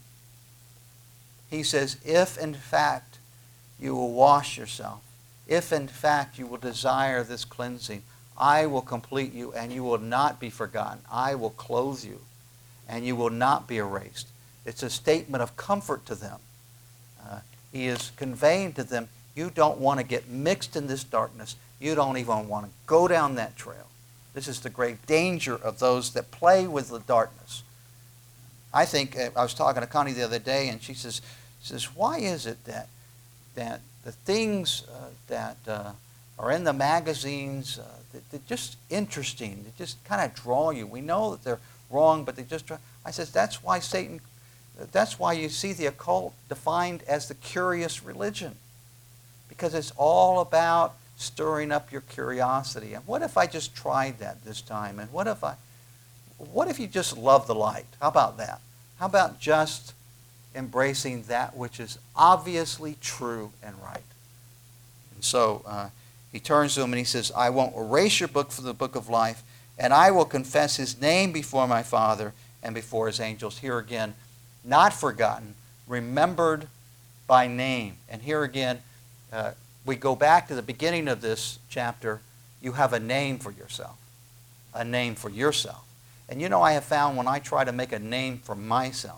He says, if in fact you will wash yourself, if in fact you will desire this cleansing, I will complete you and you will not be forgotten. I will clothe you and you will not be erased. It's a statement of comfort to them. Uh, he is conveying to them, you don't want to get mixed in this darkness. You don't even want to go down that trail. This is the great danger of those that play with the darkness. I think, I was talking to Connie the other day, and she says, she says why is it that, that the things uh, that uh, are in the magazines, uh, that, they're just interesting, they just kind of draw you. We know that they're wrong, but they just draw. I says, that's why Satan, that's why you see the occult defined as the curious religion. Because it's all about stirring up your curiosity. And what if I just tried that this time? And what if I, what if you just love the light? How about that? How about just embracing that which is obviously true and right? And so uh, he turns to him and he says, I won't erase your book from the book of life, and I will confess his name before my Father and before his angels. Here again, not forgotten, remembered by name. And here again, uh, we go back to the beginning of this chapter. You have a name for yourself. A name for yourself. And you know, I have found when I try to make a name for myself,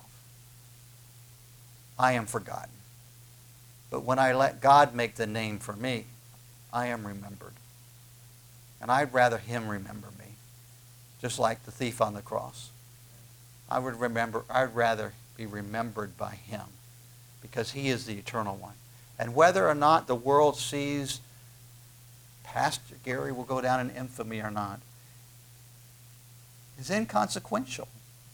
I am forgotten. But when I let God make the name for me, I am remembered. And I'd rather him remember me, just like the thief on the cross. I would remember, I'd rather be remembered by him, because he is the eternal one. And whether or not the world sees Pastor Gary will go down in infamy or not is inconsequential.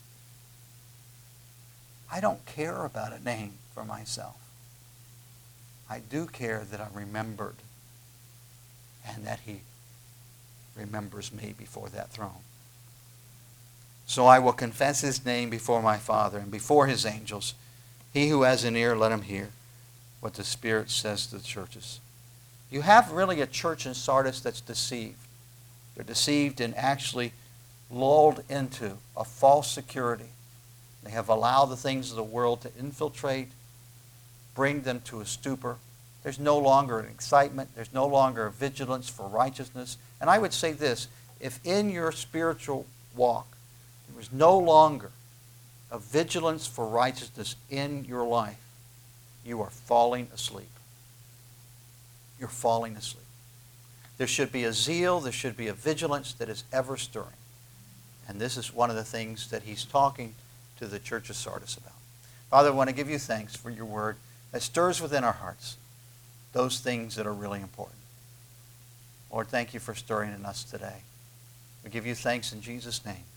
I don't care about a name for myself. I do care that I'm remembered and that he remembers me before that throne. So I will confess his name before my Father and before his angels. He who has an ear, let him hear what the Spirit says to the churches. You have really a church in Sardis that's deceived. They're deceived and actually lulled into a false security. They have allowed the things of the world to infiltrate, bring them to a stupor. There's no longer an excitement. There's no longer a vigilance for righteousness. And I would say this, if in your spiritual walk there is no longer a vigilance for righteousness in your life, you are falling asleep. You're falling asleep. There should be a zeal, there should be a vigilance that is ever stirring. And this is one of the things that he's talking to the church of Sardis about. Father, I want to give you thanks for your word that stirs within our hearts those things that are really important. Lord, thank you for stirring in us today. We give you thanks in Jesus' name.